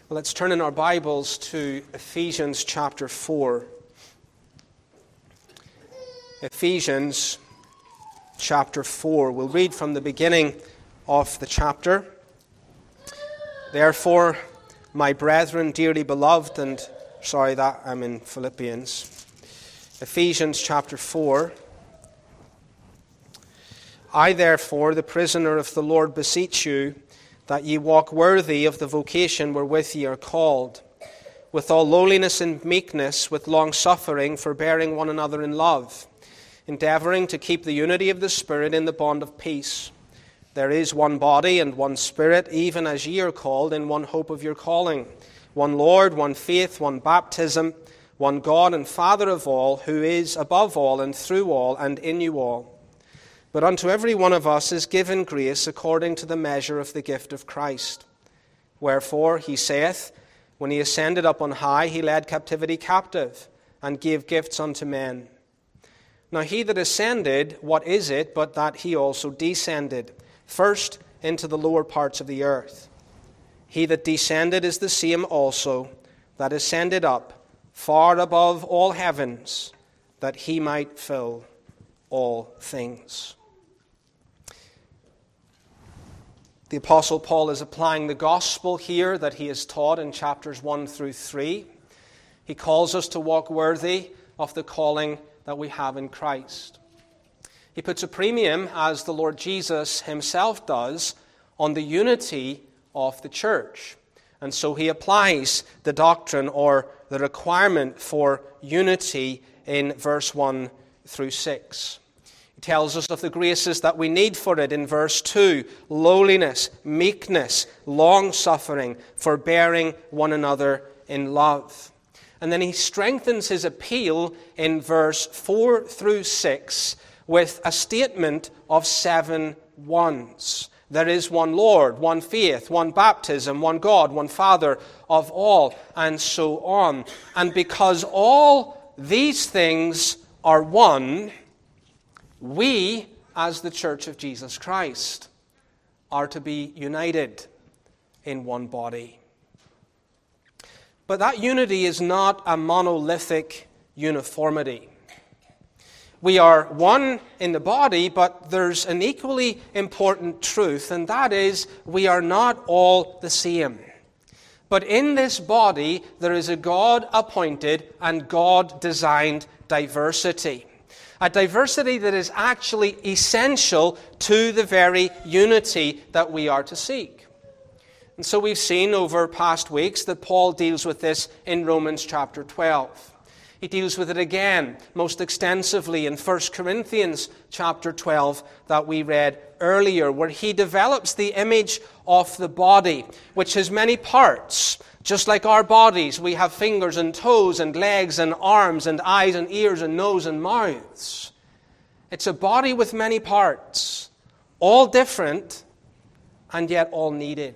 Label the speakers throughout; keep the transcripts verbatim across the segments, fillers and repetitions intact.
Speaker 1: Well, let's turn in our Bibles to Ephesians chapter four. Ephesians chapter four. We'll read from the beginning of the chapter. Therefore, my brethren, dearly beloved, and sorry that I'm in Philippians. Ephesians chapter four. I, therefore, the prisoner of the Lord, beseech you, that ye walk worthy of the vocation wherewith ye are called, with all lowliness and meekness, with long-suffering, forbearing one another in love, endeavouring to keep the unity of the Spirit in the bond of peace. There is one body and one Spirit, even as ye are called, in one hope of your calling, one Lord, one faith, one baptism, one God and Father of all, who is above all and through all and in you all. But unto every one of us is given grace according to the measure of the gift of Christ. Wherefore, he saith, when he ascended up on high, he led captivity captive, and gave gifts unto men. Now he that ascended, what is it, but that he also descended, first into the lower parts of the earth? He that descended is the same also that ascended up far above all heavens, that he might fill all things. The Apostle Paul is applying the gospel here that he has taught in chapters one through three. He calls us to walk worthy of the calling that we have in Christ. He puts a premium, as the Lord Jesus himself does, on the unity of the church. And so he applies the doctrine or the requirement for unity in verse one through six. He tells us of the graces that we need for it in verse two. Lowliness, meekness, long-suffering, forbearing one another in love. And then he strengthens his appeal in verse four through six with a statement of seven ones. There is one Lord, one faith, one baptism, one God, one Father of all, and so on. And because all these things are one, we, as the Church of Jesus Christ, are to be united in one body. But that unity is not a monolithic uniformity. We are one in the body, but there's an equally important truth, and that is we are not all the same. But in this body, there is a God-appointed and God-designed diversity. A diversity that is actually essential to the very unity that we are to seek. And so we've seen over past weeks that Paul deals with this in Romans chapter twelve. He deals with it again most extensively in First Corinthians chapter twelve that we read earlier, where he develops the image of the body, which has many parts. Just like our bodies, we have fingers and toes and legs and arms and eyes and ears and nose and mouths. It's a body with many parts, all different and yet all needed.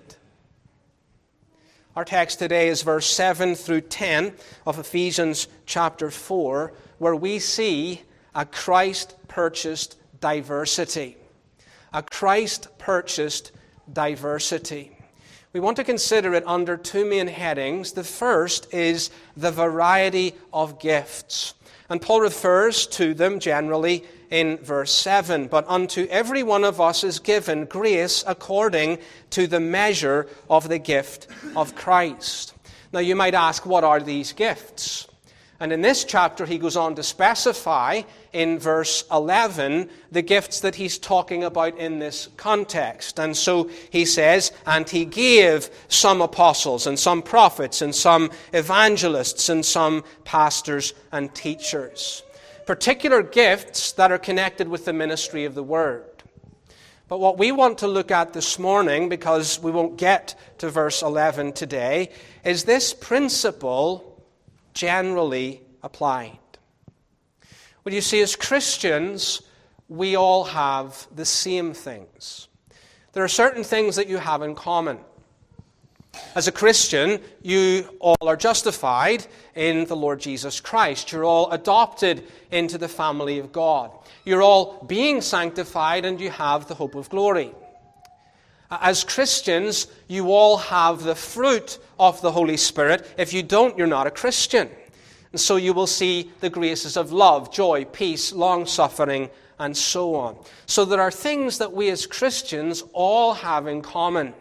Speaker 1: Our text today is verse seven through ten of Ephesians chapter four, where we see a Christ-purchased diversity. A Christ-purchased diversity. We want to consider it under two main headings. The first is the variety of gifts. And Paul refers to them generally in verse seven. But unto every one of us is given grace according to the measure of the gift of Christ. Now you might ask, what are these gifts? And in this chapter he goes on to specify in verse eleven the gifts that he's talking about in this context. And so he says, and he gave some apostles and some prophets and some evangelists and some pastors and teachers. Particular gifts that are connected with the ministry of the Word. But what we want to look at this morning, because we won't get to verse eleven today, is this principle generally applied. Well, you see, as Christians, we all have the same things. There are certain things that you have in common. As a Christian, you all are justified in the Lord Jesus Christ. You're all adopted into the family of God. You're all being sanctified, and you have the hope of glory. As Christians, you all have the fruit of the Holy Spirit. If you don't, you're not a Christian. And so you will see the graces of love, joy, peace, long-suffering, and so on. So there are things that we as Christians all have in common.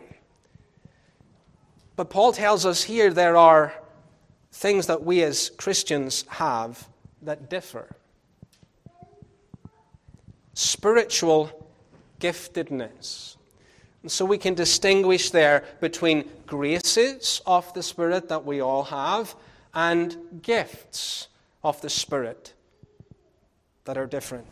Speaker 1: But Paul tells us here there are things that we as Christians have that differ. Spiritual giftedness. And so we can distinguish there between graces of the Spirit that we all have and gifts of the Spirit that are different.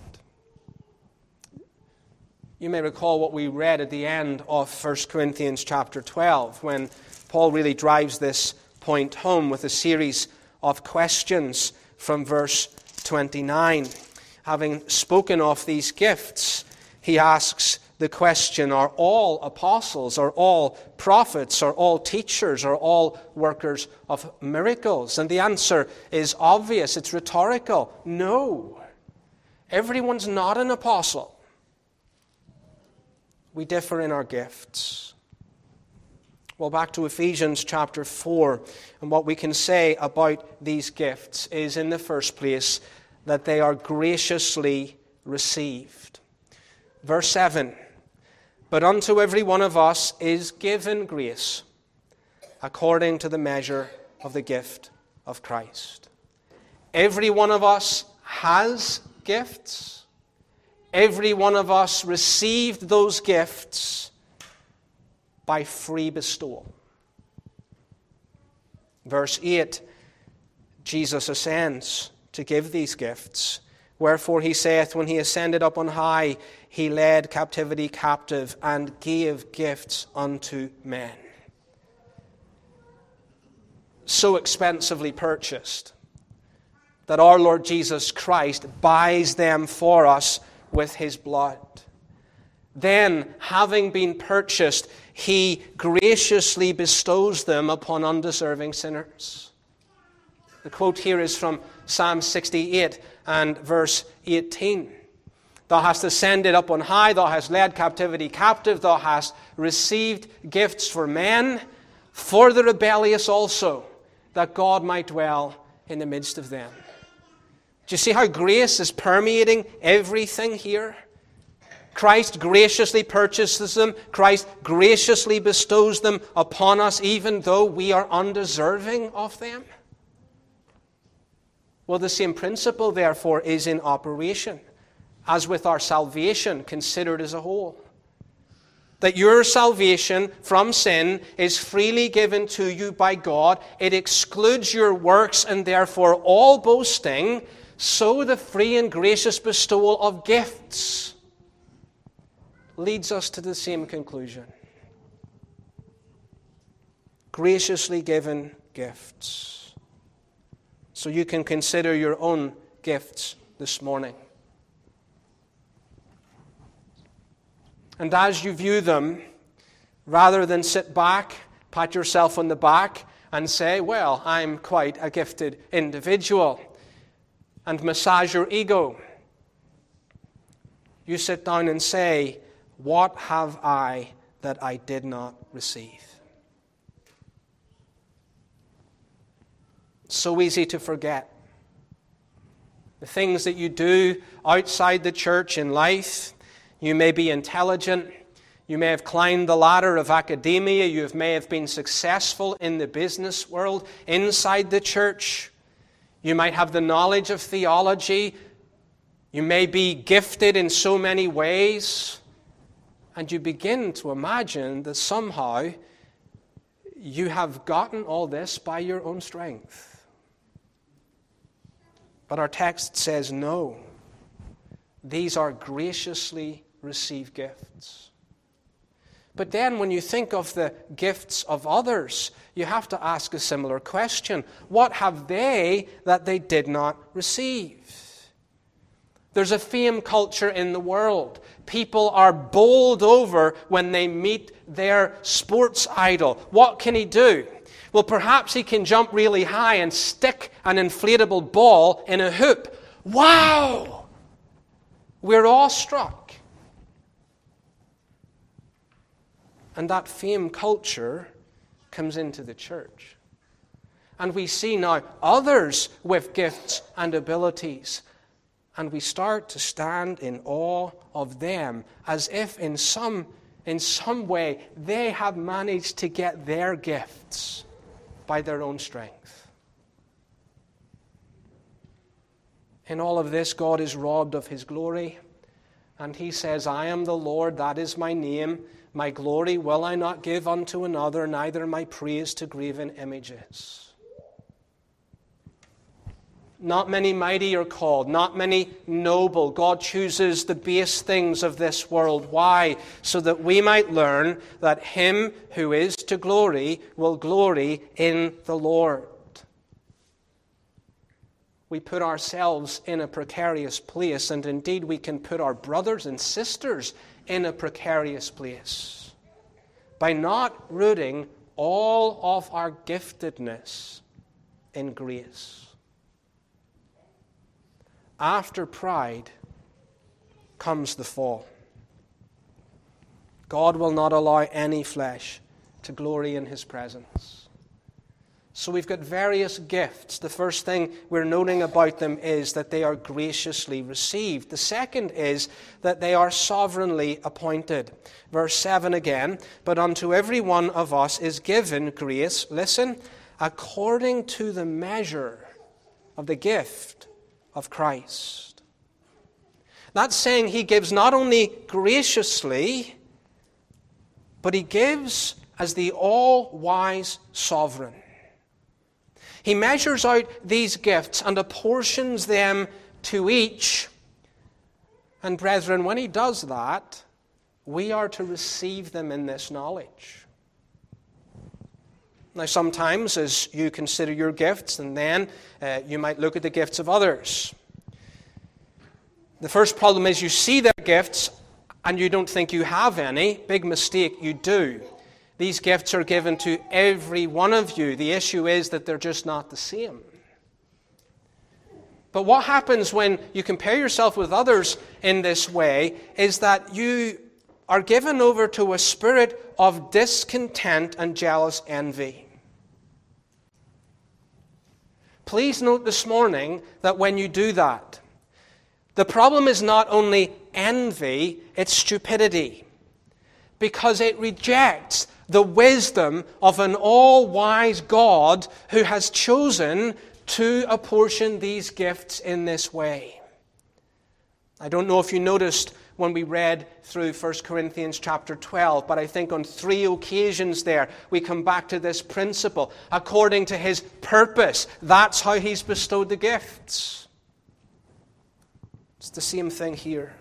Speaker 1: You may recall what we read at the end of First Corinthians chapter twelve, when Paul really drives this point home with a series of questions from verse twenty-nine. Having spoken of these gifts, he asks the question, are all apostles, are all prophets, are all teachers, are all workers of miracles? And the answer is obvious, it's rhetorical. No. Everyone's not an apostle. We differ in our gifts. Well, back to Ephesians chapter four, and what we can say about these gifts is, in the first place, that they are graciously received. Verse seven, but unto every one of us is given grace, according to the measure of the gift of Christ. Every one of us has gifts. Every one of us received those gifts by free bestowal. Verse eight, Jesus ascends to give these gifts. Wherefore he saith, when he ascended up on high, he led captivity captive and gave gifts unto men. So expensively purchased that our Lord Jesus Christ buys them for us with his blood. Then, having been purchased, he graciously bestows them upon undeserving sinners. The quote here is from Psalm sixty-eight and verse eighteen. Thou hast ascended up on high, thou hast led captivity captive, thou hast received gifts for men, for the rebellious also, that God might dwell in the midst of them. Do you see how grace is permeating everything here? Christ graciously purchases them. Christ graciously bestows them upon us, even though we are undeserving of them. Well, the same principle, therefore, is in operation, as with our salvation considered as a whole. That your salvation from sin is freely given to you by God. It excludes your works and therefore all boasting. So the free and gracious bestowal of gifts leads us to the same conclusion. Graciously given gifts. So you can consider your own gifts this morning. And as you view them, rather than sit back, pat yourself on the back, and say, well, I'm quite a gifted individual, and massage your ego, you sit down and say, what have I that I did not receive? So easy to forget. The things that you do outside the church in life. You may be intelligent. You may have climbed the ladder of academia. You may have been successful in the business world inside the church. You might have the knowledge of theology. You may be gifted in so many ways. And you begin to imagine that somehow you have gotten all this by your own strength. But our text says no. These are graciously received gifts. But then when you think of the gifts of others, you have to ask a similar question. What have they that they did not receive? There's a fame culture in the world. People are bowled over when they meet their sports idol. What can he do? Well, perhaps he can jump really high and stick an inflatable ball in a hoop. Wow! We're awestruck. And that fame culture comes into the church. And we see now others with gifts and abilities, and we start to stand in awe of them as if in some, in some way they have managed to get their gifts by their own strength. In all of this, God is robbed of his glory, and he says, I am the Lord, that is my name. My glory will I not give unto another, neither my praise to graven images. Not many mighty are called, not many noble. God chooses the base things of this world. Why? So that we might learn that him who is to glory will glory in the Lord. We put ourselves in a precarious place, and indeed we can put our brothers and sisters in a precarious place by not rooting all of our giftedness in grace. After pride comes the fall. God will not allow any flesh to glory in his presence. So we've got various gifts. The first thing we're noting about them is that they are graciously received. The second is that they are sovereignly appointed. Verse seven again, but unto every one of us is given grace, listen, according to the measure of the gift of Christ. That's saying he gives not only graciously, but he gives as the all-wise sovereign. He measures out these gifts and apportions them to each. And brethren, when he does that, we are to receive them in this knowledge. Now, sometimes as you consider your gifts, and then uh, you might look at the gifts of others. The first problem is you see their gifts and you don't think you have any. Big mistake, you do. These gifts are given to every one of you. The issue is that they're just not the same. But what happens when you compare yourself with others in this way is that you are given over to a spirit of discontent and jealous envy. Please note this morning that when you do that, the problem is not only envy, it's stupidity. Because it rejects the wisdom of an all-wise God who has chosen to apportion these gifts in this way. I don't know if you noticed when we read through First Corinthians chapter twelve, but I think on three occasions there we come back to this principle. According to his purpose, that's how he's bestowed the gifts. It's the same thing here.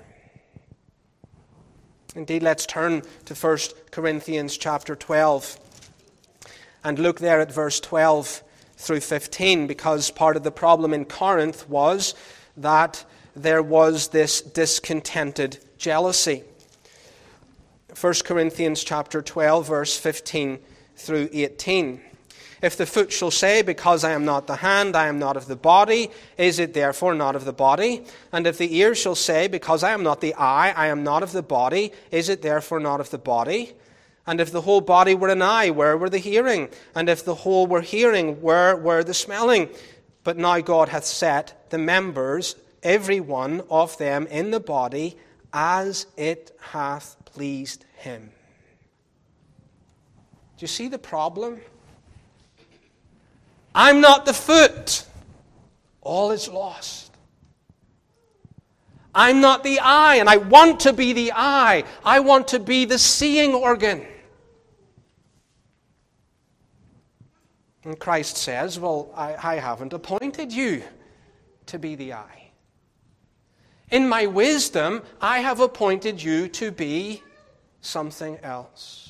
Speaker 1: Indeed, let's turn to First Corinthians chapter twelve and look there at verse twelve through fifteen, because part of the problem in Corinth was that there was this discontented jealousy. First Corinthians chapter twelve, verse fifteen through eighteen. If the foot shall say, because I am not the hand, I am not of the body, is it therefore not of the body? And if the ear shall say, because I am not the eye, I am not of the body, is it therefore not of the body? And if the whole body were an eye, where were the hearing? And if the whole were hearing, where were the smelling? But now God hath set the members, every one of them, in the body, as it hath pleased him. Do you see the problem? I'm not the foot. All is lost. I'm not the eye, and I want to be the eye. I want to be the seeing organ. And Christ says, well, I, I haven't appointed you to be the eye. In my wisdom, I have appointed you to be something else.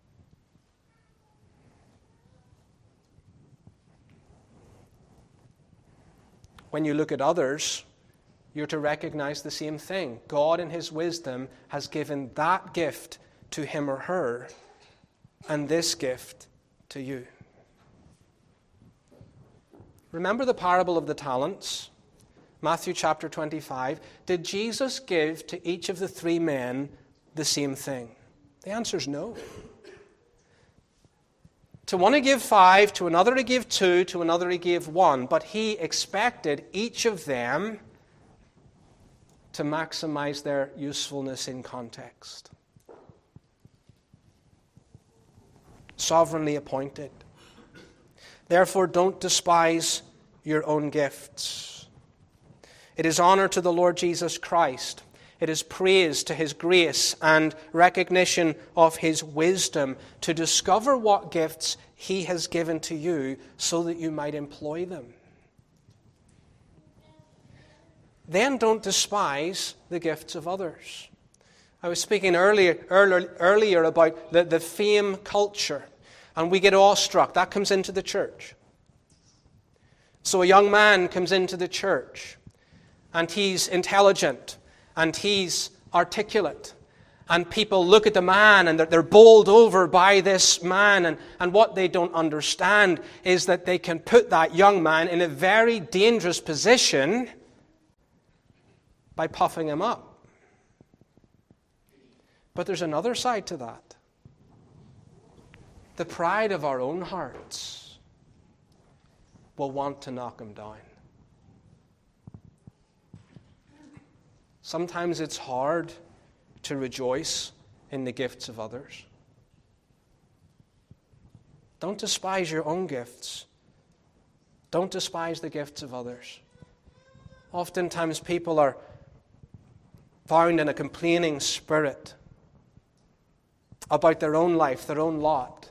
Speaker 1: When you look at others, you're to recognize the same thing. God in his wisdom has given that gift to him or her, and this gift to you. Remember the parable of the talents? Matthew chapter twenty-five. Did Jesus give to each of the three men the same thing? The answer is no. To one he gave five, to another he gave two, to another he gave one. But he expected each of them to maximize their usefulness in context. Sovereignly appointed. Therefore, don't despise your own gifts. It is honor to the Lord Jesus Christ. It is praise to His grace and recognition of His wisdom to discover what gifts He has given to you so that you might employ them. Then don't despise the gifts of others. I was speaking earlier, earlier, earlier about the, the fame culture, and we get awestruck. That comes into the church. So a young man comes into the church, and he's intelligent, and he's articulate. And people look at the man and they're bowled over by this man. And, and what they don't understand is that they can put that young man in a very dangerous position by puffing him up. But there's another side to that. The pride of our own hearts will want to knock him down. Sometimes it's hard to rejoice in the gifts of others. Don't despise your own gifts. Don't despise the gifts of others. Oftentimes people are found in a complaining spirit about their own life, their own lot.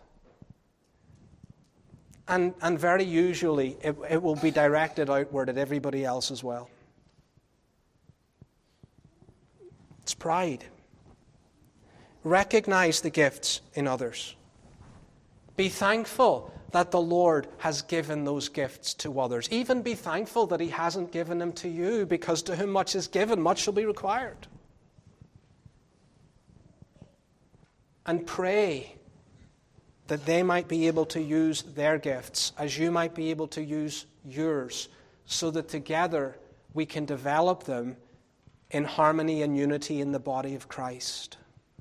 Speaker 1: And, and very usually it, it will be directed outward at everybody else as well. It's pride. Recognize the gifts in others. Be thankful that the Lord has given those gifts to others. Even be thankful that He hasn't given them to you, because to whom much is given, much shall be required. And pray that they might be able to use their gifts as you might be able to use yours, so that together we can develop them in harmony and unity in the body of Christ.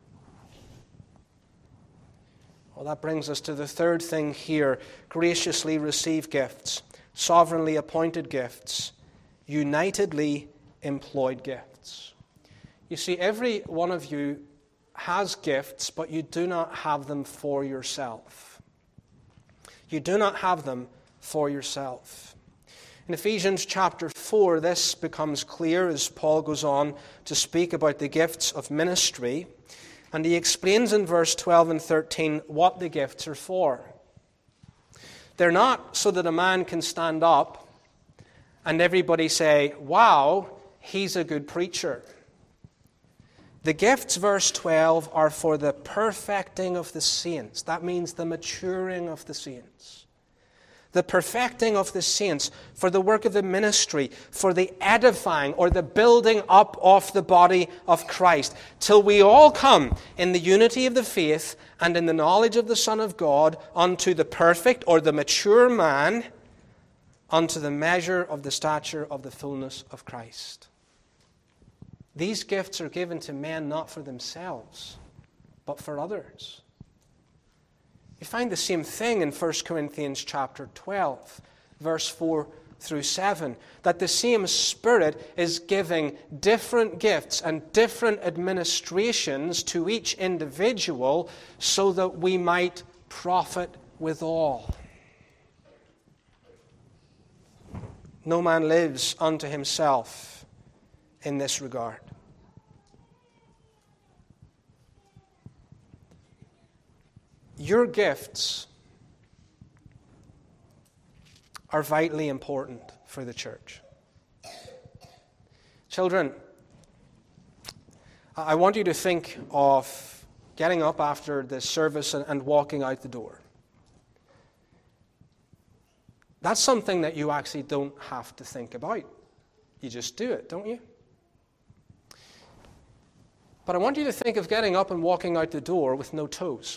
Speaker 1: Well, that brings us to the third thing here. Graciously receive gifts, sovereignly appointed gifts, unitedly employed gifts. You see, every one of you has gifts, but you do not have them for yourself. You do not have them for yourself. In Ephesians chapter four, this becomes clear as Paul goes on to speak about the gifts of ministry. And he explains in verse twelve and thirteen what the gifts are for. They're not so that a man can stand up and everybody say, wow, he's a good preacher. The gifts, verse twelve, are for the perfecting of the saints. That means the maturing of the saints. The perfecting of the saints, for the work of the ministry, for the edifying or the building up of the body of Christ, till we all come in the unity of the faith and in the knowledge of the Son of God, unto the perfect or the mature man, unto the measure of the stature of the fullness of Christ. These gifts are given to men not for themselves, but for others. You find the same thing in First Corinthians chapter twelve, verse four through seven, that the same Spirit is giving different gifts and different administrations to each individual so that we might profit withal. No man lives unto himself in this regard. Your gifts are vitally important for the church. Children, I want you to think of getting up after the service and walking out the door. That's something that you actually don't have to think about. You just do it, don't you? But I want you to think of getting up and walking out the door with no toes.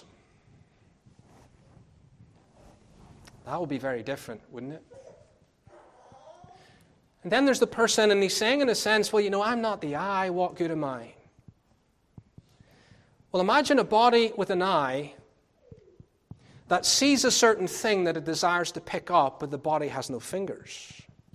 Speaker 1: That would be very different, wouldn't it? And then there's the person, and he's saying in a sense, well, you know, I'm not the eye, what good am I? Well, imagine a body with an eye that sees a certain thing that it desires to pick up, but the body has no fingers.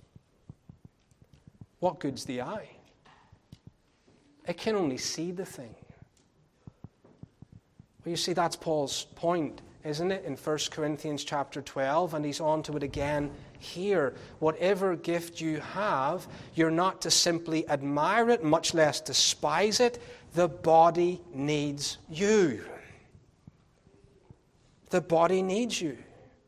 Speaker 1: What good's the eye? It can only see the thing. Well, you see, that's Paul's point, isn't it, in First Corinthians chapter twelve, and he's on to it again here. Whatever gift you have, you're not to simply admire it, much less despise it. The body needs you. The body needs you.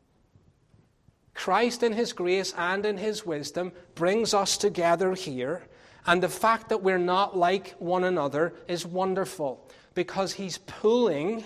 Speaker 1: Christ in his grace and in his wisdom brings us together here, and the fact that we're not like one another is wonderful, because he's pulling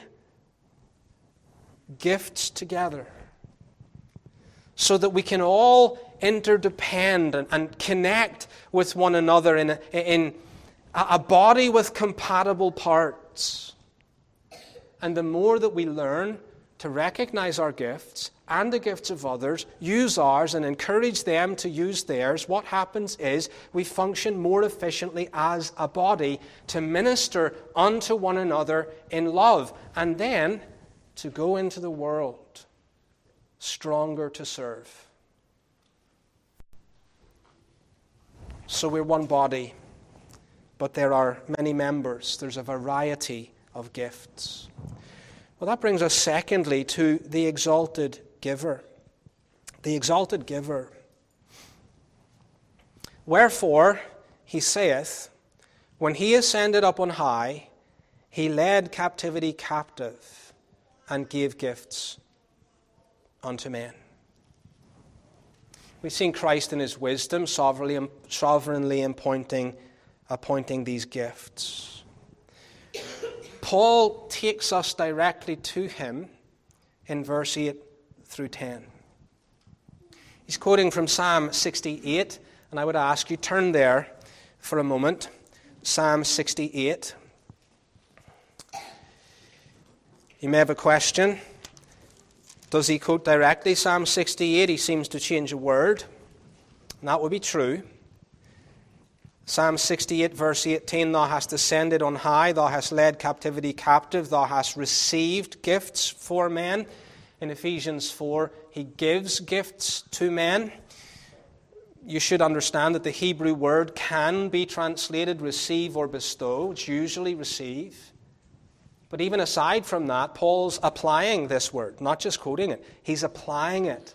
Speaker 1: gifts together so that we can all interdepend and, and connect with one another in, a, in a body with compatible parts. And the more that we learn to recognize our gifts and the gifts of others, use ours and encourage them to use theirs, what happens is we function more efficiently as a body to minister unto one another in love, and then to go into the world stronger to serve. So we're one body, but there are many members. There's a variety of gifts. Well, that brings us secondly to the exalted giver. The exalted giver. Wherefore, he saith, when he ascended up on high, he led captivity captive and gave gifts unto men. We've seen Christ in his wisdom sovereignly, sovereignly appointing, appointing these gifts. Paul takes us directly to him in verse eight through ten. He's quoting from Psalm sixty-eight, and I would ask you, turn there for a moment. Psalm sixty-eight. You may have a question. Does he quote directly Psalm sixty-eight? He seems to change a word. And that would be true. Psalm sixty-eight, verse eighteen, thou hast ascended on high, thou hast led captivity captive, thou hast received gifts for men. In Ephesians four, he gives gifts to men. You should understand that the Hebrew word can be translated receive or bestow. It's usually receive. But even aside from that, Paul's applying this word, not just quoting it. He's applying it.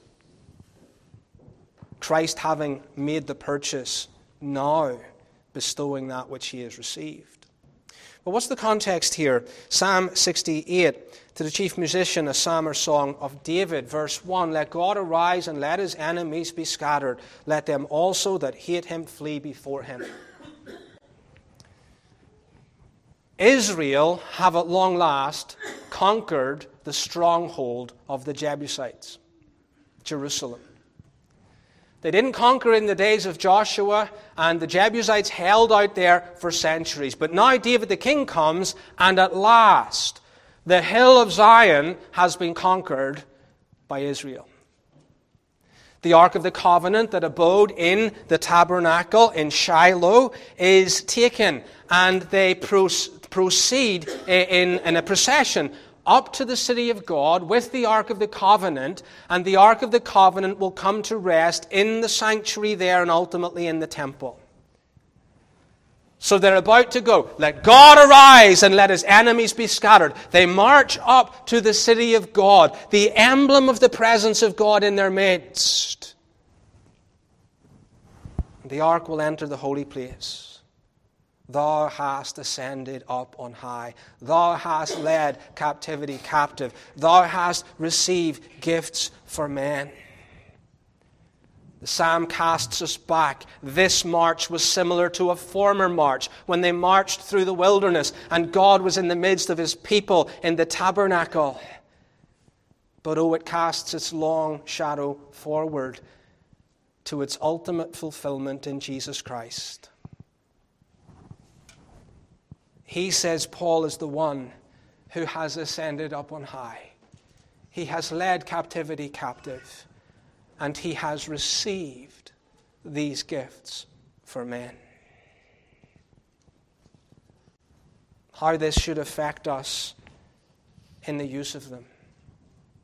Speaker 1: Christ having made the purchase, now bestowing that which he has received. But what's the context here? Psalm sixty-eight, to the chief musician, a psalm or song of David. Verse one, let God arise and let his enemies be scattered. Let them also that hate him flee before him. Israel have at long last conquered the stronghold of the Jebusites, Jerusalem. They didn't conquer in the days of Joshua, and the Jebusites held out there for centuries. But now David the king comes, and at last the hill of Zion has been conquered by Israel. The Ark of the Covenant that abode in the tabernacle in Shiloh is taken, and they proceed in, in a procession up to the city of God with the Ark of the Covenant, and the Ark of the Covenant will come to rest in the sanctuary there and ultimately in the temple. So they're about to go. Let God arise and let his enemies be scattered. They march up to the city of God, the emblem of the presence of God in their midst. The ark will enter the holy place. Thou hast ascended up on high. Thou hast led captivity captive. Thou hast received gifts for men. The psalm casts us back. This march was similar to a former march when they marched through the wilderness and God was in the midst of his people in the tabernacle. But oh, it casts its long shadow forward to its ultimate fulfillment in Jesus Christ. He says Paul is the one who has ascended up on high. He has led captivity captive, and he has received these gifts for men. How this should affect us in the use of them.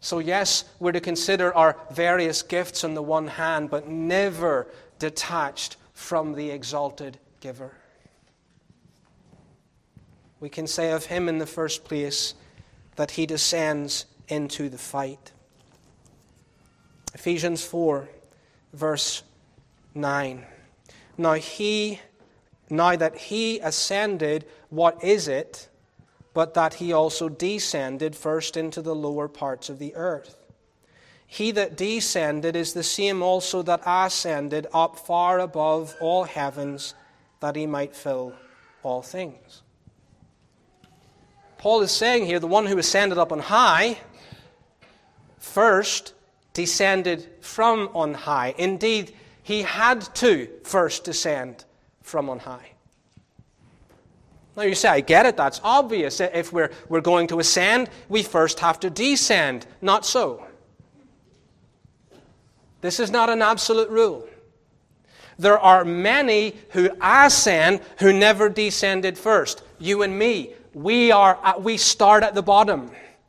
Speaker 1: So yes, we're to consider our various gifts on the one hand, but never detached from the exalted giver. We can say of him in the first place that he descends into the fight. Ephesians four, verse nine. Now he, now that he ascended, what is it but that he also descended first into the lower parts of the earth? He that descended is the same also that ascended up far above all heavens, that he might fill all things. Paul is saying here, the one who ascended up on high first descended from on high. Indeed, he had to first descend from on high. Now you say, I get it, that's obvious. If we're, we're going to ascend, we first have to descend. Not so. This is not an absolute rule. There are many who ascend who never descended first. You and me, we are we start at the bottom.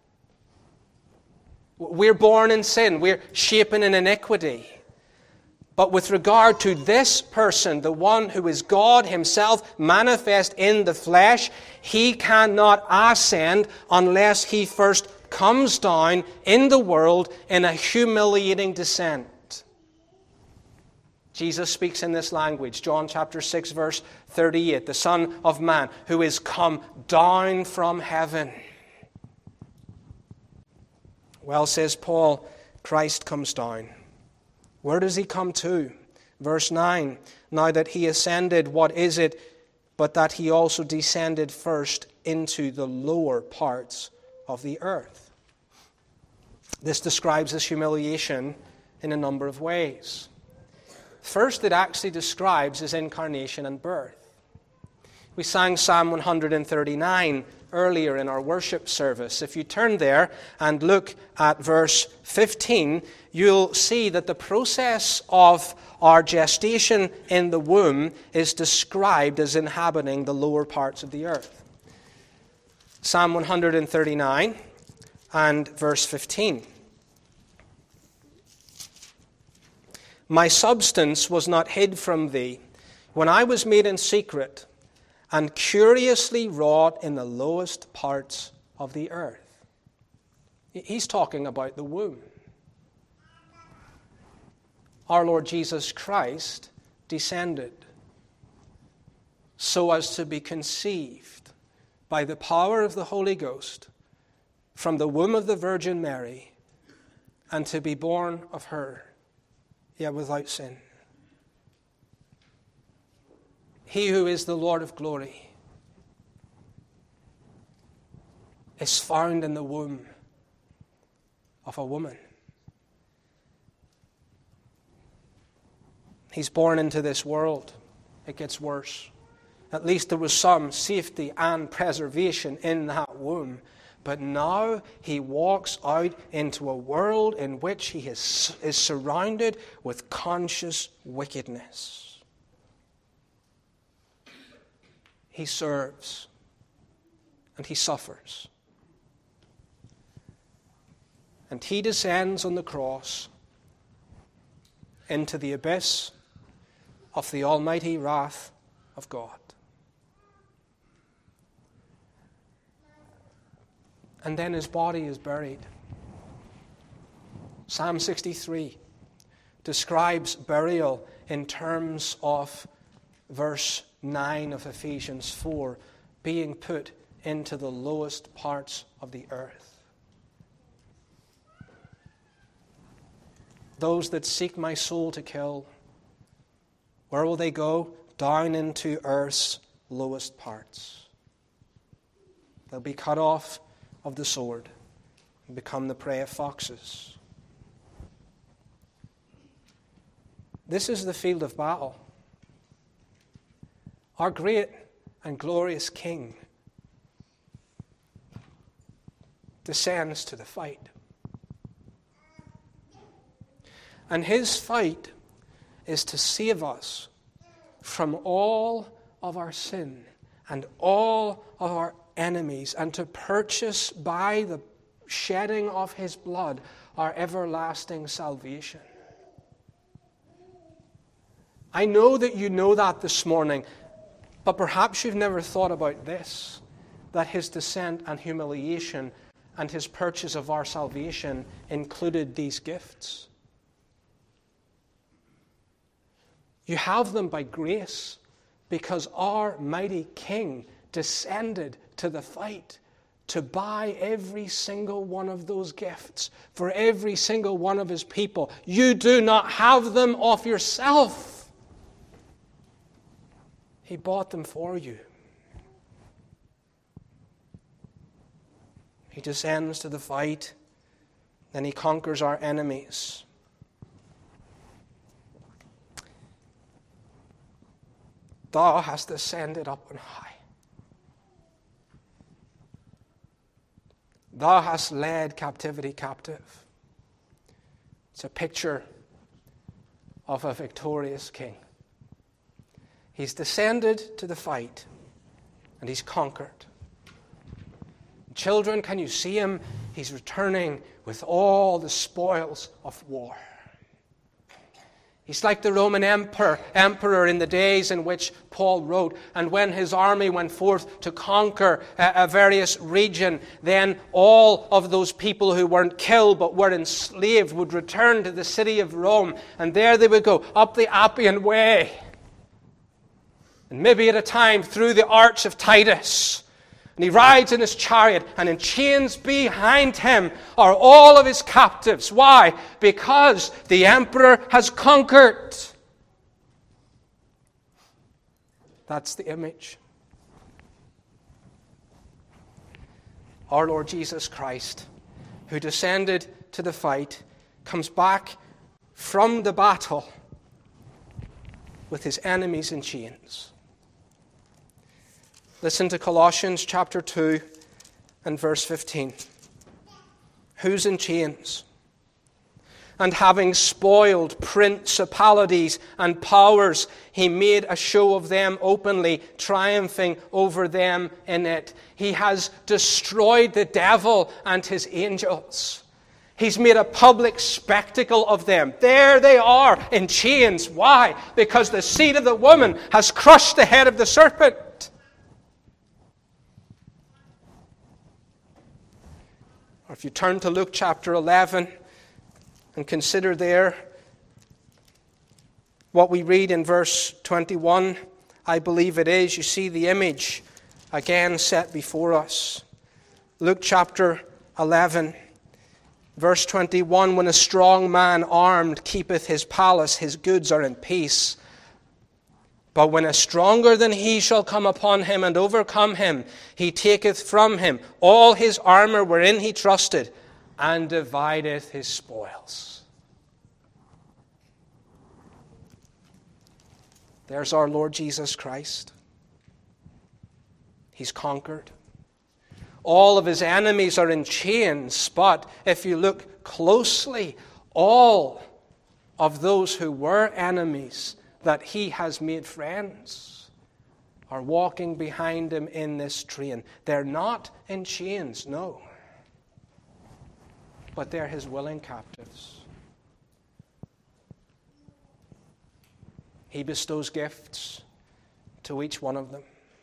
Speaker 1: We're born in sin. We're shapen in iniquity. But with regard to this person, the one who is God himself manifest in the flesh, he cannot ascend unless he first comes down in the world in a humiliating descent. Jesus speaks in this language, John chapter six, verse thirty-eight, the Son of Man, who is come down from heaven. Well, says Paul, Christ comes down. Where does he come to? Verse nine, now that he ascended, what is it but that he also descended first into the lower parts of the earth? This describes his humiliation in a number of ways. First, it actually describes his incarnation and birth. We sang Psalm one thirty-nine earlier in our worship service. If you turn there and look at verse fifteen, you'll see that the process of our gestation in the womb is described as inhabiting the lower parts of the earth. Psalm one thirty-nine and verse fifteen. My substance was not hid from thee when I was made in secret and curiously wrought in the lowest parts of the earth. He's talking about the womb. Our Lord Jesus Christ descended so as to be conceived by the power of the Holy Ghost from the womb of the Virgin Mary and to be born of her, yet without sin. He who is the Lord of glory is found in the womb of a woman. He's born into this world. It gets worse. At least there was some safety and preservation in that womb. But now he walks out into a world in which he is, is surrounded with conscious wickedness. He serves and he suffers. And he descends on the cross into the abyss of the almighty wrath of God. And then his body is buried. Psalm sixty-three describes burial in terms of verse nine of Ephesians four, being put into the lowest parts of the earth. Those that seek my soul to kill, where will they go? Down into earth's lowest parts. They'll be cut off of the sword and become the prey of foxes. This is the field of battle. Our great and glorious King descends to the fight. And his fight is to save us from all of our sin and all of our enemies, and to purchase by the shedding of his blood, our everlasting salvation. I know that you know that this morning, but perhaps you've never thought about this, that his descent and humiliation and his purchase of our salvation included these gifts. You have them by grace because our mighty King descended to the fight to buy every single one of those gifts for every single one of his people. You do not have them of yourself. He bought them for you. He descends to the fight, then he conquers our enemies. Thou hast ascended up on high. Thou hast led captivity captive. It's a picture of a victorious king. He's descended to the fight, and he's conquered. Children, can you see him? He's returning with all the spoils of war. He's like the Roman emperor, emperor in the days in which Paul wrote. And when his army went forth to conquer a, a various region, then all of those people who weren't killed but were enslaved would return to the city of Rome. And there they would go up the Appian Way. And maybe at a time through the Arch of Titus. And he rides in his chariot, and in chains behind him are all of his captives. Why? Because the emperor has conquered. That's the image. Our Lord Jesus Christ, who descended to the fight, comes back from the battle with his enemies in chains. Listen to Colossians chapter two and verse fifteen. Who's in chains? And having spoiled principalities and powers, he made a show of them openly, triumphing over them in it. He has destroyed the devil and his angels. He's made a public spectacle of them. There they are in chains. Why? Because the seed of the woman has crushed the head of the serpent. Or if you turn to Luke chapter eleven and consider there what we read in verse twenty-one, I believe it is, you see the image again set before us. Luke chapter eleven, verse twenty-one, when a strong man armed keepeth his palace, his goods are in peace. But when a stronger than he shall come upon him and overcome him, he taketh from him all his armor wherein he trusted, and divideth his spoils. There's our Lord Jesus Christ. He's conquered. All of his enemies are in chains, but if you look closely, all of those who were enemies that he has made friends are walking behind him in this train. They're not in chains, no. But they're his willing captives. He bestows gifts to each one of them.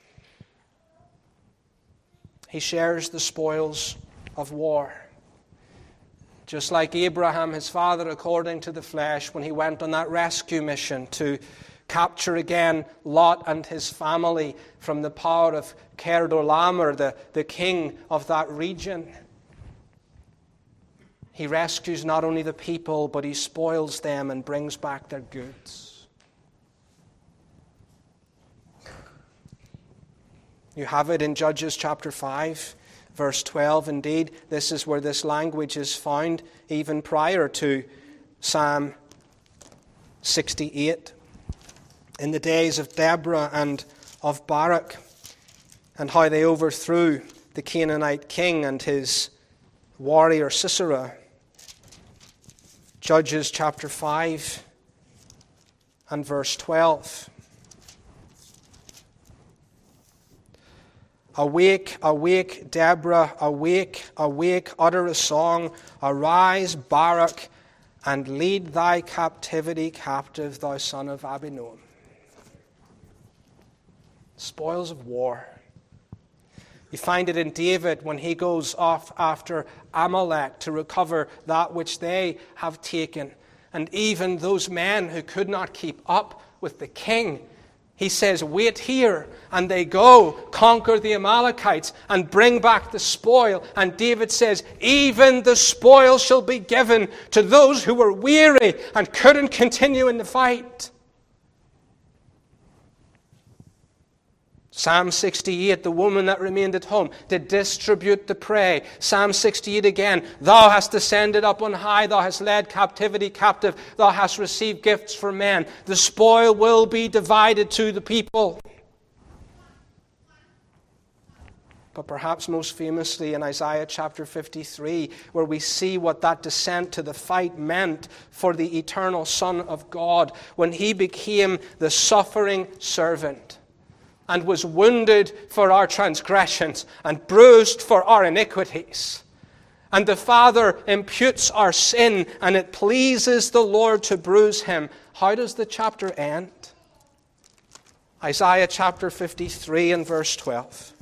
Speaker 1: He shares the spoils of war. Just like Abraham, his father, according to the flesh, when he went on that rescue mission to capture again Lot and his family from the power of Chedorlaomer, the, the king of that region. He rescues not only the people, but he spoils them and brings back their goods. You have it in Judges chapter five. Verse twelve, indeed, this is where this language is found, even prior to Psalm sixty-eight. In the days of Deborah and of Barak, and how they overthrew the Canaanite king and his warrior Sisera. Judges chapter five and verse twelve. Awake, awake, Deborah, awake, awake, utter a song. Arise, Barak, and lead thy captivity captive, thou son of Abinoam. Spoils of war. You find it in David when he goes off after Amalek to recover that which they have taken. And even those men who could not keep up with the king, he says, wait here. And they go, conquer the Amalekites, and bring back the spoil. And David says, even the spoil shall be given to those who were weary and couldn't continue in the fight. Psalm sixty-eight, the woman that remained at home did distribute the prey. Psalm sixty-eight again, thou hast descended up on high, thou hast led captivity captive, thou hast received gifts for men. The spoil will be divided to the people. But perhaps most famously in Isaiah chapter fifty-three, where we see what that descent to the fight meant for the eternal Son of God, when he became the suffering servant, and was wounded for our transgressions, and bruised for our iniquities. And the Father imputes our sin, and it pleases the Lord to bruise him. How does the chapter end? Isaiah chapter fifty-three and verse twelve.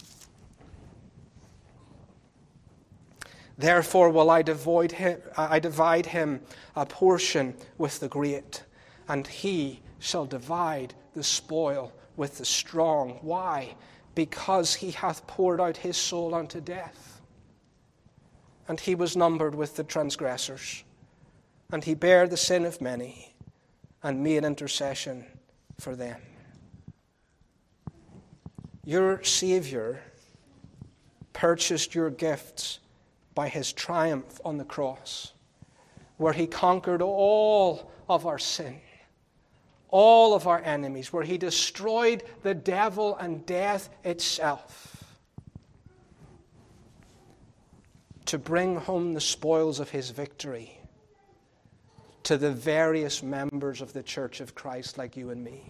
Speaker 1: Therefore will I divide him, I divide him a portion with the great, and he shall divide the spoil with the strong. Why? Because he hath poured out his soul unto death. And he was numbered with the transgressors. And he bare the sin of many, and made intercession for them. Your Savior purchased your gifts by his triumph on the cross, where he conquered all of our sin, all of our enemies, where he destroyed the devil and death itself, to bring home the spoils of his victory to the various members of the Church of Christ like you and me.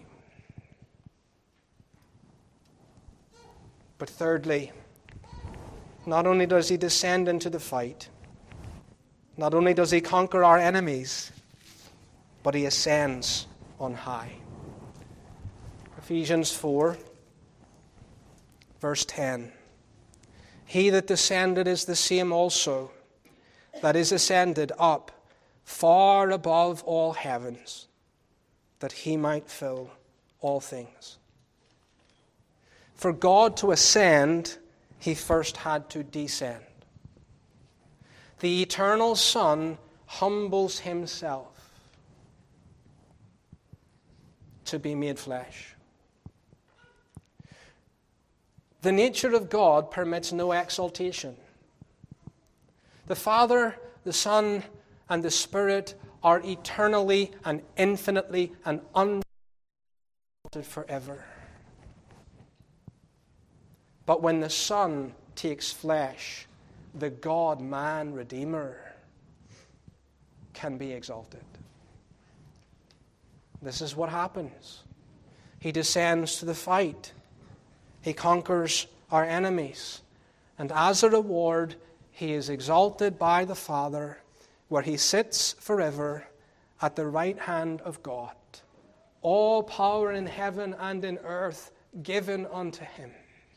Speaker 1: But thirdly, not only does he descend into the fight, not only does he conquer our enemies, but he ascends on high. Ephesians four, verse ten. He that descended is the same also that is ascended up far above all heavens, that he might fill all things. For God to ascend, he first had to descend. The eternal Son humbles himself to be made flesh. The nature of God permits no exaltation. The Father, the Son, and the Spirit are eternally and infinitely and unexalted forever. But when the Son takes flesh, the God-man Redeemer can be exalted. This is what happens. He descends to the fight. He conquers our enemies. And as a reward, he is exalted by the Father, where he sits forever at the right hand of God. All power in heaven and in earth given unto him.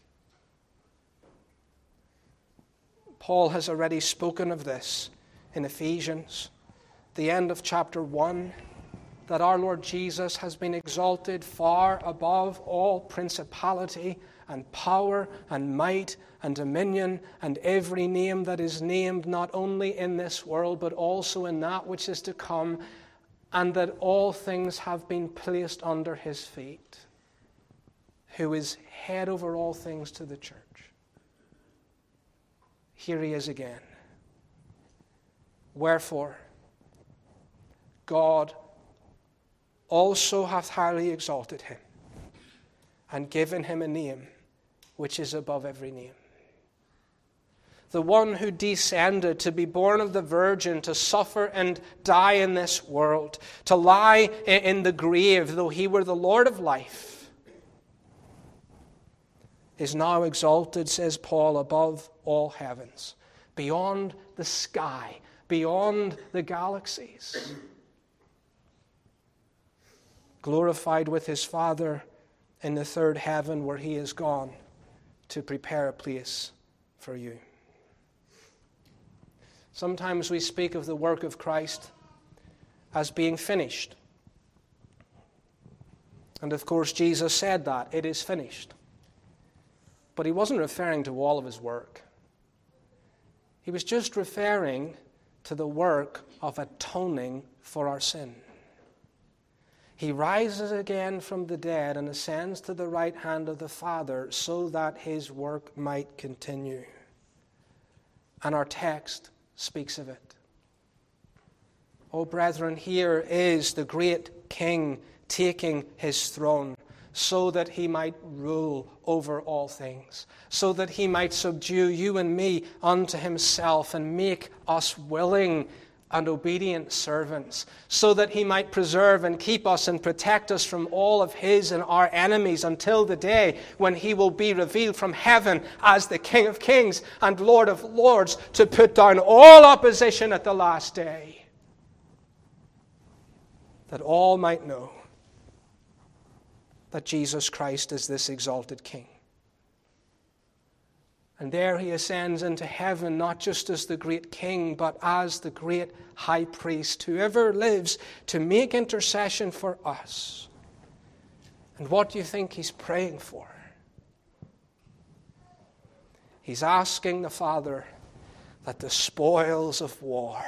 Speaker 1: Paul has already spoken of this in Ephesians, the end of chapter one, that our Lord Jesus has been exalted far above all principality and power and might and dominion and every name that is named, not only in this world but also in that which is to come, and that all things have been placed under his feet, who is head over all things to the church. Here he is again. Wherefore, God also hath highly exalted him, and given him a name which is above every name. The one who descended to be born of the Virgin, to suffer and die in this world, to lie in the grave, though he were the Lord of life, is now exalted, says Paul, above all heavens, beyond the sky, beyond the galaxies, glorified with his Father in the third heaven, where he is gone to prepare a place for you. Sometimes we speak of the work of Christ as being finished. And of course, Jesus said that, it is finished. But he wasn't referring to all of his work. He was just referring to the work of atoning for our sin. He rises again from the dead and ascends to the right hand of the Father so that his work might continue. And our text speaks of it. Oh, brethren, here is the great King taking his throne so that he might rule over all things, so that he might subdue you and me unto himself and make us willing and obedient servants, so that he might preserve and keep us and protect us from all of his and our enemies until the day when he will be revealed from heaven as the King of kings and Lord of lords, to put down all opposition at the last day, that all might know that Jesus Christ is this exalted King. And there he ascends into heaven, not just as the great King, but as the great high priest who ever lives to make intercession for us. And what do you think he's praying for? He's asking the Father that the spoils of war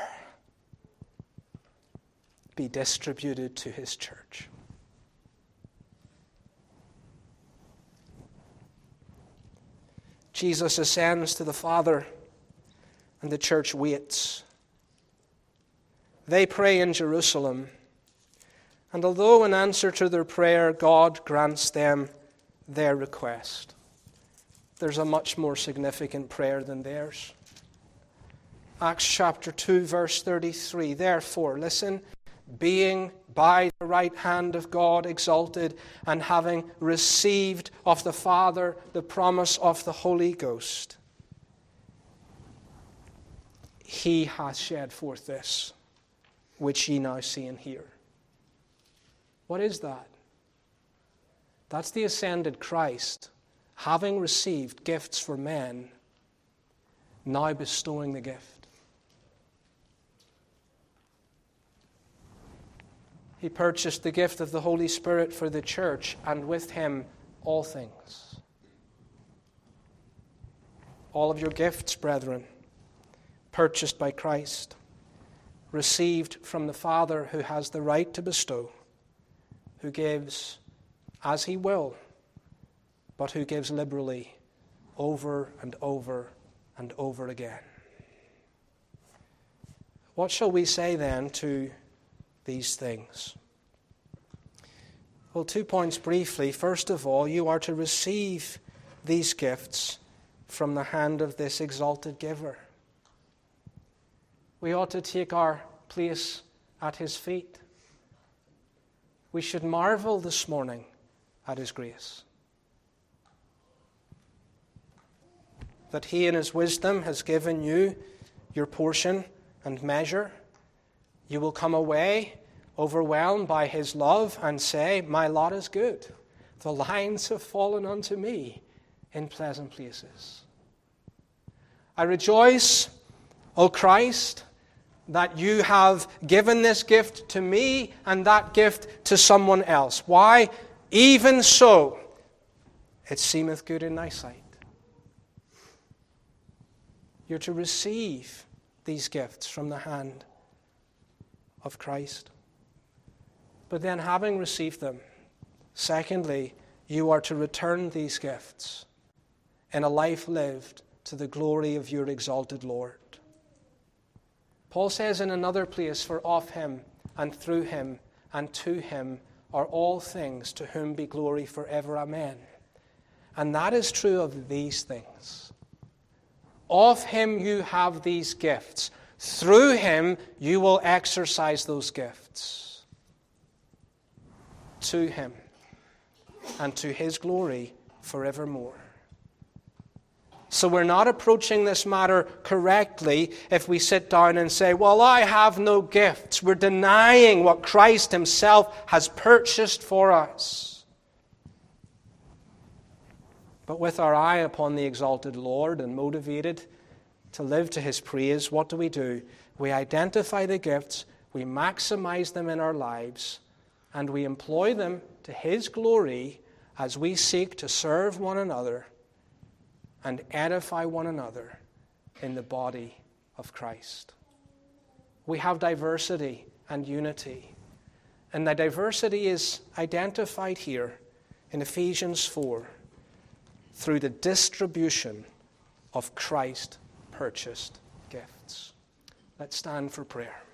Speaker 1: be distributed to his church. Jesus ascends to the Father, and the church waits. They pray in Jerusalem, and although in answer to their prayer, God grants them their request, there's a much more significant prayer than theirs. Acts chapter two, verse thirty-three. Therefore, listen, being by the right hand of God exalted, and having received of the Father the promise of the Holy Ghost, he hath shed forth this, which ye now see and hear. What is that? That's the ascended Christ, having received gifts for men, now bestowing the gift. He purchased the gift of the Holy Spirit for the church, and with him all things. All of your gifts, brethren, purchased by Christ, received from the Father who has the right to bestow, who gives as he will, but who gives liberally over and over and over again. What shall we say then to these things? Well, two points briefly. First of all, you are to receive these gifts from the hand of this exalted giver. We ought to take our place at his feet. We should marvel this morning at his grace, that he in his wisdom has given you your portion and measure. You will come away overwhelmed by his love and say, my lot is good. The lines have fallen unto me in pleasant places. I rejoice, O Christ, that you have given this gift to me and that gift to someone else. Why? Even so, it seemeth good in thy sight. You're to receive these gifts from the hand of Christ. But then, having received them, secondly, you are to return these gifts in a life lived to the glory of your exalted Lord. Paul says in another place, for of him and through him and to him are all things, to whom be glory forever. Amen. And that is true of these things. Of him you have these gifts. Through him you will exercise those gifts. To him and to his glory forevermore. So we're not approaching this matter correctly if we sit down and say, well, I have no gifts. We're denying what Christ himself has purchased for us. But with our eye upon the exalted Lord and motivated to live to his praise, what do we do? We identify the gifts, we maximize them in our lives, and we employ them to his glory as we seek to serve one another and edify one another in the body of Christ. We have diversity and unity. And the diversity is identified here in Ephesians four through the distribution of Christ-purchased gifts. Let's stand for prayer.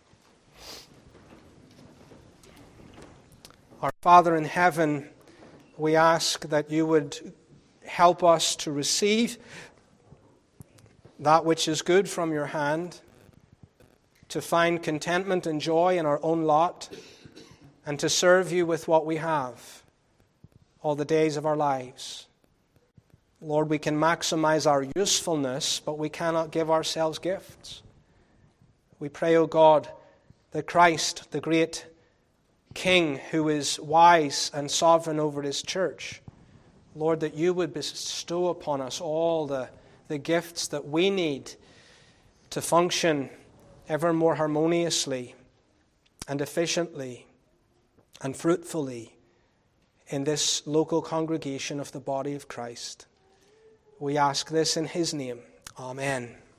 Speaker 1: Our Father in heaven, we ask that you would help us to receive that which is good from your hand, to find contentment and joy in our own lot, and to serve you with what we have all the days of our lives. Lord, we can maximize our usefulness, but we cannot give ourselves gifts. We pray, O God, that Christ, the great King who is wise and sovereign over his church, Lord, that you would bestow upon us all the, the gifts that we need to function ever more harmoniously and efficiently and fruitfully in this local congregation of the body of Christ. We ask this in his name. Amen.